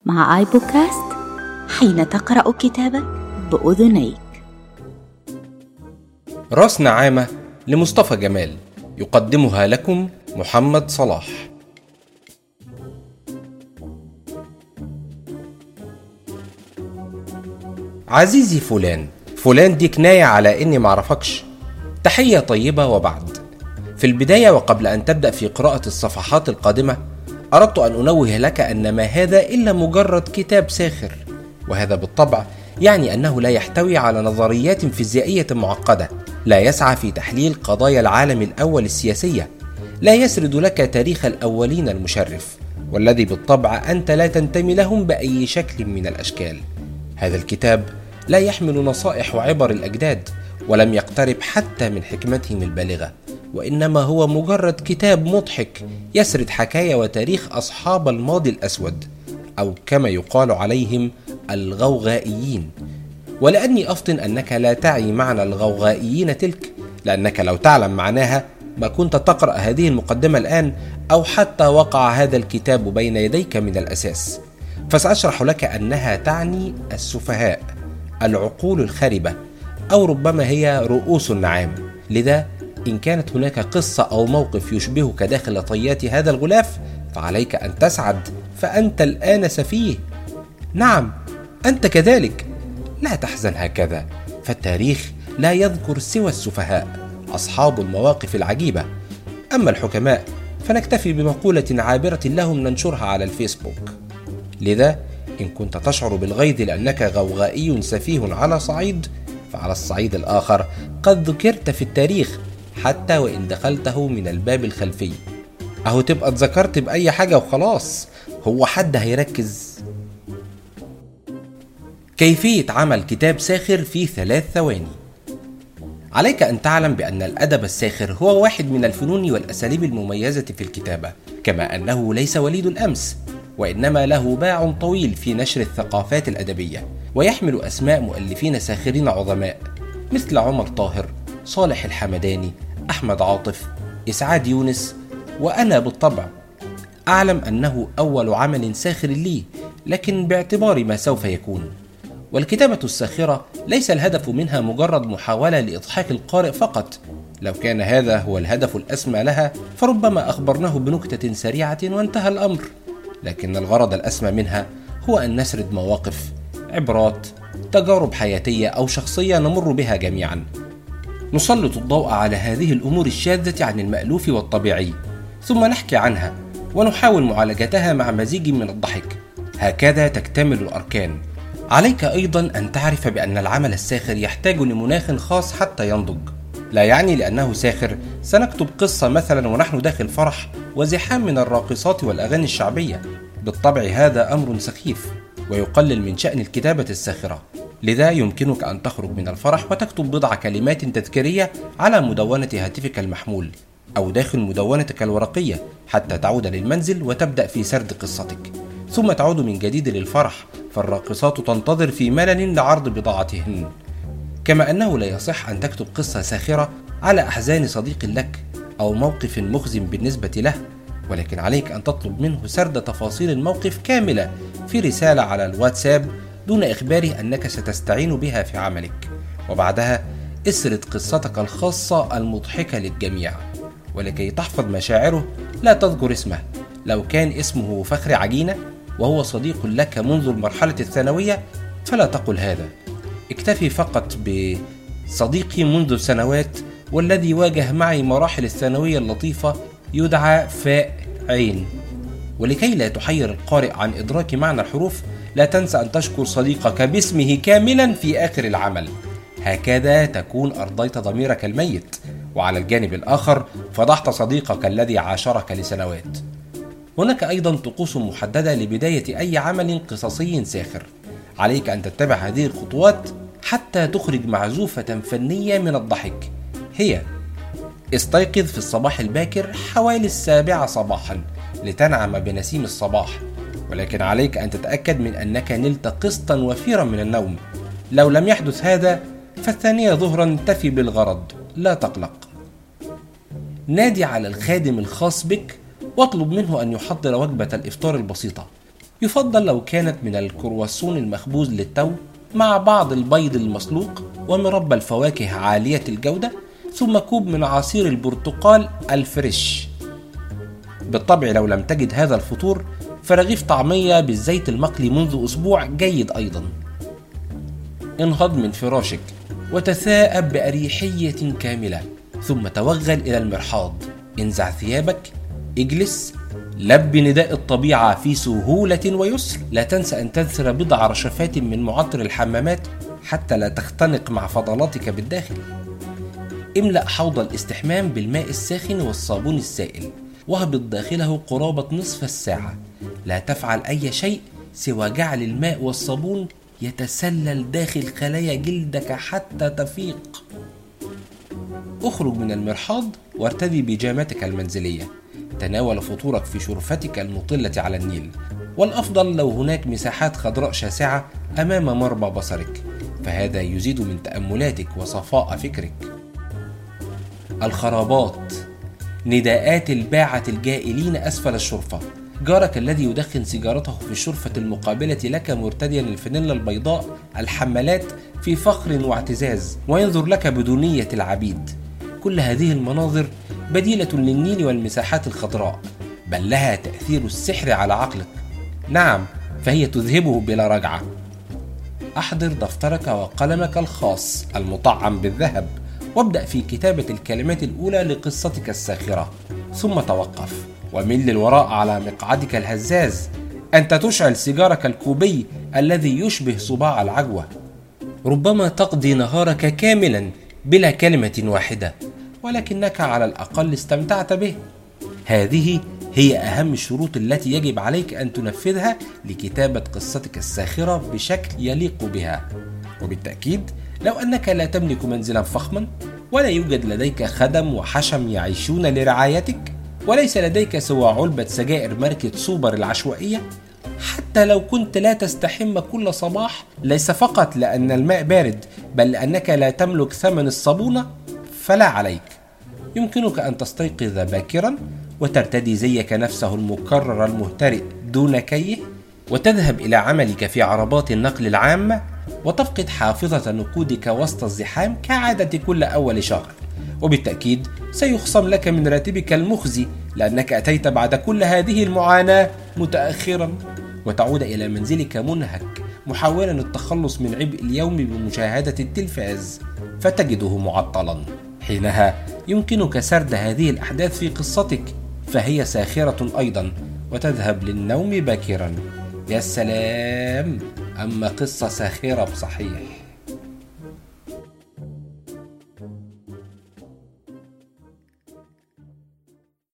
مع آيبوكاست، حين تقرأ كتابك بأذنيك. راس نعامة لمصطفى جمال، يقدمها لكم محمد صلاح. عزيزي فلان دي كناية على إني معرفكش. تحية طيبة وبعد. في البداية وقبل أن تبدأ في قراءة الصفحات القادمة، أردت أن أنوه لك أن ما هذا إلا مجرد كتاب ساخر، وهذا بالطبع يعني أنه لا يحتوي على نظريات فيزيائية معقدة، لا يسعى في تحليل قضايا العالم الأول السياسية، لا يسرد لك تاريخ الأولين المشرف، والذي بالطبع أنت لا تنتمي لهم بأي شكل من الأشكال. هذا الكتاب لا يحمل نصائح وعبر الأجداد، ولم يقترب حتى من حكمتهم البالغة، وإنما هو مجرد كتاب مضحك يسرد حكاية وتاريخ أصحاب الماضي الأسود، أو كما يقال عليهم الغوغائيين. ولأني أفطن أنك لا تعي معنى الغوغائيين تلك، لأنك لو تعلم معناها ما كنت تقرأ هذه المقدمة الآن، أو حتى وقع هذا الكتاب بين يديك من الأساس. فسأشرح لك أنها تعني السفهاء، العقول الخربة، أو ربما هي رؤوس النعام. لذا إن كانت هناك قصة أو موقف يشبهك داخل طيات هذا الغلاف، فعليك أن تسعد، فأنت الآن سفيه. نعم، أنت كذلك. لا تحزن هكذا، فالتاريخ لا يذكر سوى السفهاء، أصحاب المواقف العجيبة. أما الحكماء فنكتفي بمقولة عابرة لهم ننشرها على الفيسبوك. لذا إن كنت تشعر بالغيظ لأنك غوغائي سفيه على صعيد، فعلى الصعيد الآخر قد ذكرت في التاريخ، حتى وإن دخلته من الباب الخلفي. أهو تبقى اتذكرت بأي حاجة وخلاص، هو حد هيركز؟ كيفية عمل كتاب ساخر في 3 ثواني. عليك أن تعلم بأن الأدب الساخر هو واحد من الفنون والأساليب المميزة في الكتابة، كما أنه ليس وليد الأمس، وإنما له باع طويل في نشر الثقافات الأدبية، ويحمل أسماء مؤلفين ساخرين عظماء مثل عمر طاهر، صالح الحمداني، أحمد عاطف، إسعاد يونس. وأنا بالطبع أعلم أنه أول عمل ساخر لي، لكن باعتبار ما سوف يكون. والكتابة الساخرة ليس الهدف منها مجرد محاولة لإضحاك القارئ فقط. لو كان هذا هو الهدف الأسمى لها فربما أخبرناه بنكتة سريعة وانتهى الأمر، لكن الغرض الأسمى منها هو أن نسرد مواقف، عبرات، تجارب حياتية أو شخصية نمر بها جميعا، نسلط الضوء على هذه الأمور الشاذة عن المألوف والطبيعي، ثم نحكي عنها ونحاول معالجتها مع مزيج من الضحك. هكذا تكتمل الأركان. عليك أيضا أن تعرف بأن العمل الساخر يحتاج لمناخ خاص حتى ينضج. لا يعني لأنه ساخر سنكتب قصة مثلا ونحن داخل فرح وزحام من الراقصات والأغاني الشعبية. بالطبع هذا أمر سخيف ويقلل من شأن الكتابة الساخرة. لذا يمكنك أن تخرج من الفرح وتكتب بضع كلمات تذكارية على مدونة هاتفك المحمول أو داخل مدونتك الورقية، حتى تعود للمنزل وتبدأ في سرد قصتك، ثم تعود من جديد للفرح، فالراقصات تنتظر في ملل لعرض بضاعتهن. كما أنه لا يصح أن تكتب قصة ساخرة على أحزان صديق لك أو موقف مخزن بالنسبة له، ولكن عليك أن تطلب منه سرد تفاصيل الموقف كاملة في رسالة على الواتساب دون إخباره أنك ستستعين بها في عملك، وبعدها اسرد قصتك الخاصة المضحكة للجميع. ولكي تحفظ مشاعره لا تذكر اسمه. لو كان اسمه فخر عجينة وهو صديق لك منذ المرحلة الثانوية فلا تقل هذا، اكتفي فقط بصديقي منذ سنوات والذي واجه معي مراحل الثانوية اللطيفة يدعى فاء عين. ولكي لا تحير القارئ عن إدراك معنى الحروف، لا تنسى أن تشكر صديقك باسمه كاملا في آخر العمل. هكذا تكون أرضيت ضميرك الميت، وعلى الجانب الآخر فضحت صديقك الذي عاشرك لسنوات. هناك أيضا طقوس محددة لبداية أي عمل قصصي ساخر. عليك أن تتبع هذه الخطوات حتى تخرج معزوفة فنية من الضحك. هي: استيقظ في الصباح الباكر حوالي 7 صباحا لتنعم بنسيم الصباح، ولكن عليك أن تتأكد من أنك نلت قسطا وفيرا من النوم. لو لم يحدث هذا فالثانية ظهرا تفي بالغرض، لا تقلق. نادي على الخادم الخاص بك واطلب منه أن يحضر وجبة الإفطار البسيطة. يفضل لو كانت من الكرواسون المخبوز للتو مع بعض البيض المسلوق ومربى الفواكه عالية الجودة، ثم كوب من عصير البرتقال الفريش. بالطبع لو لم تجد هذا الفطور فرغيف طعمية بالزيت المقلي منذ أسبوع جيد أيضا. انهض من فراشك وتثاءب بأريحية كاملة، ثم توغل إلى المرحاض، انزع ثيابك، اجلس، لبي نداء الطبيعة في سهولة ويسر. لا تنسى أن تنثر بضع رشفات من معطر الحمامات حتى لا تختنق مع فضلاتك بالداخل. املأ حوض الاستحمام بالماء الساخن والصابون السائل، واهبط داخله قرابة نصف الساعة. لا تفعل أي شيء سوى جعل الماء والصابون يتسلل داخل خلايا جلدك حتى تفيق. اخرج من المرحاض وارتدي بيجامتك المنزلية. تناول فطورك في شرفتك المطلة على النيل، والأفضل لو هناك مساحات خضراء شاسعة أمام مرمى بصرك، فهذا يزيد من تأملاتك وصفاء فكرك. الخرابات، نداءات الباعة الجائلين أسفل الشرفة، جارك الذي يدخن سيجارته في الشرفة المقابلة لك مرتديا الفانيلا البيضاء الحمالات في فخر واعتزاز وينظر لك بدونية العبيد. كل هذه المناظر بديلة للنيل والمساحات الخضراء، بل لها تأثير السحر على عقلك. نعم، فهي تذهبه بلا رجعة. أحضر دفترك وقلمك الخاص المطعم بالذهب، وابدأ في كتابة الكلمات الأولى لقصتك الساخرة، ثم توقف ومل للوراء على مقعدك الهزاز. أنت تشعل سيجارك الكوبي الذي يشبه صباع العجوة. ربما تقضي نهارك كاملا بلا كلمة واحدة، ولكنك على الأقل استمتعت به. هذه هي أهم الشروط التي يجب عليك أن تنفذها لكتابة قصتك الساخرة بشكل يليق بها. وبالتأكيد لو أنك لا تملك منزلا فخما، ولا يوجد لديك خدم وحشم يعيشون لرعايتك، وليس لديك سوى علبة سجائر ماركة سوبر العشوائية، حتى لو كنت لا تستحم كل صباح، ليس فقط لأن الماء بارد بل لأنك لا تملك ثمن الصابونة، فلا عليك. يمكنك أن تستيقظ باكرا وترتدي زيك نفسه المكرر المهترئ دون كيه، وتذهب إلى عملك في عربات النقل العامة، وتفقد حافظة نقودك وسط الزحام كعادة كل أول شهر. وبالتأكيد سيخصم لك من راتبك المخزي لأنك أتيت بعد كل هذه المعاناة متأخرا، وتعود إلى منزلك منهك محاولا التخلص من عبء اليوم بمشاهدة التلفاز، فتجده معطلا. حينها يمكنك سرد هذه الأحداث في قصتك، فهي ساخرة أيضا، وتذهب للنوم باكرا. يا سلام، أما قصة ساخرة بصحيح.